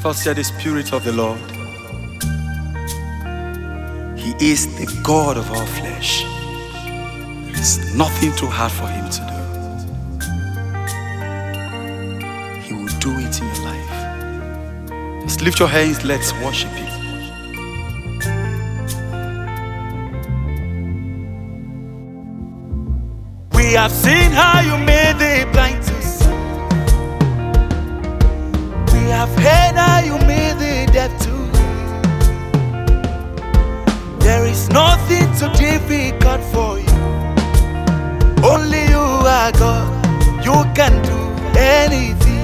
First said the Spirit of the Lord. He is the God of all flesh. There is nothing too hard for him to do. He will do it in your life. Just lift your hands, let's worship him. We have seen how you made the blind to see. We have heard how you made the deaf to hear. There is nothing too difficult for you. Only you are God. You can do anything.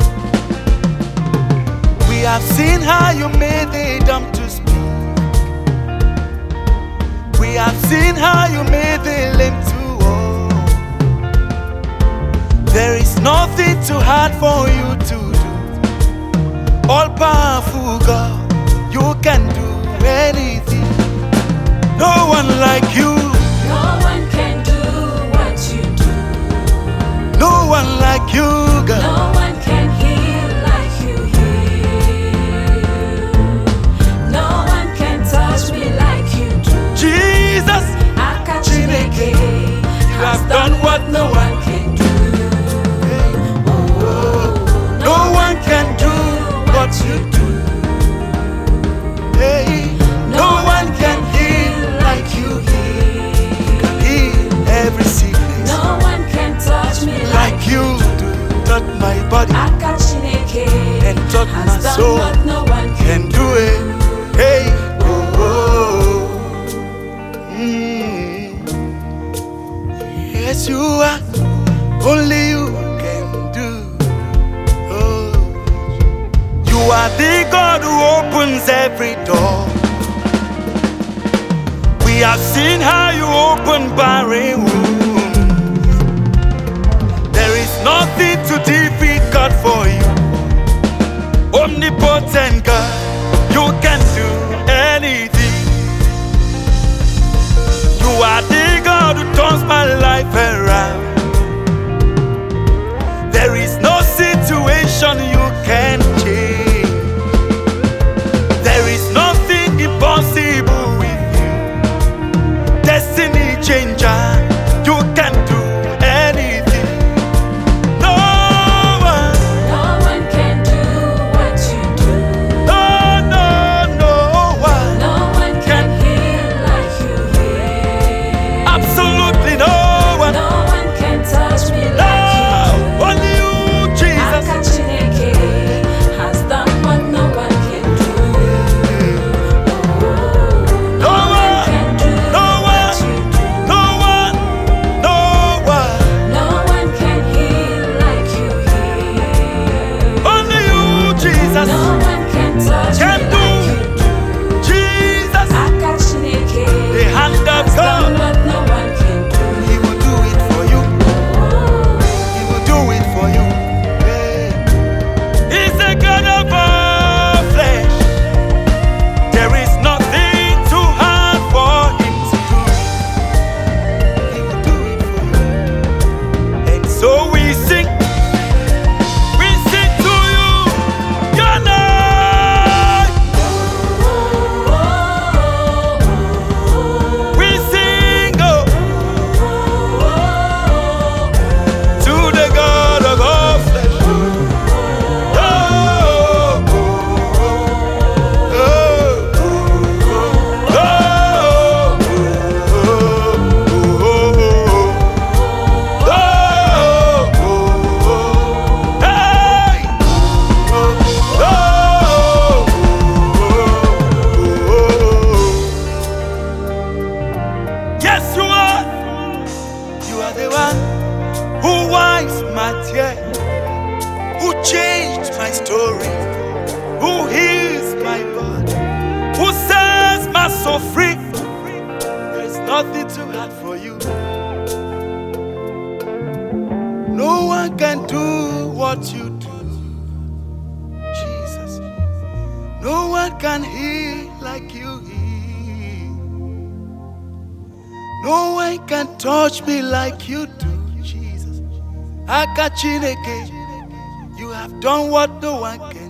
We have seen how you made the dumb to speak. We have seen how you made the lame to walk. There is nothing too hard for you to do. All powerful God, you can do anything. No one like you. No one can do what you do. No one like you, God. No one can heal like you heal. No one can touch me like you do. Jesus, Akachineke, you have done what no one can do. No one can do what you do. Hey, no one can heal like you heal. You can heal every sickness. No one can touch me like you do. Touch my body Akachineke and touch my has done soul. what no one Can do it. Hey, oh, oh. Yes, you are. Only you can do. Oh, you are the God who opens every door. We have seen how you open barren wombs. There is nothing too difficult for you. Omnipotent God, you can do anything. You are the God who turns my life around. There is no situation you can change. There is nothing impossible with you. Destiny changer, you can do anything. No one can do what you do. no one No one can heal like you heal. absolutely no one. No one can touch me No, like you do. only you, Jesus. Akachineke has done what no one can do. No one can do what you do. No one. No one can heal like you heal. Only you, Jesus. No one can touch Can me do. like you do. Jesus, Akachineke the hand of has done God. what no one can do. He will do it for you. He will do it for you. Hey. He's the God of all flesh. There is nothing too hard for him to do. He will do it for you. And so we sing to you, your name. We sing to the God of all flesh. Yes, you are. You are the one who wipes my tears, who changed my story, who heals my body, who sets my soul free. There's nothing too hard for you. No one can do what you do, Jesus. No one can heal like you heal. No one can touch me like you do, Jesus. Akachineke, you have done what no one can.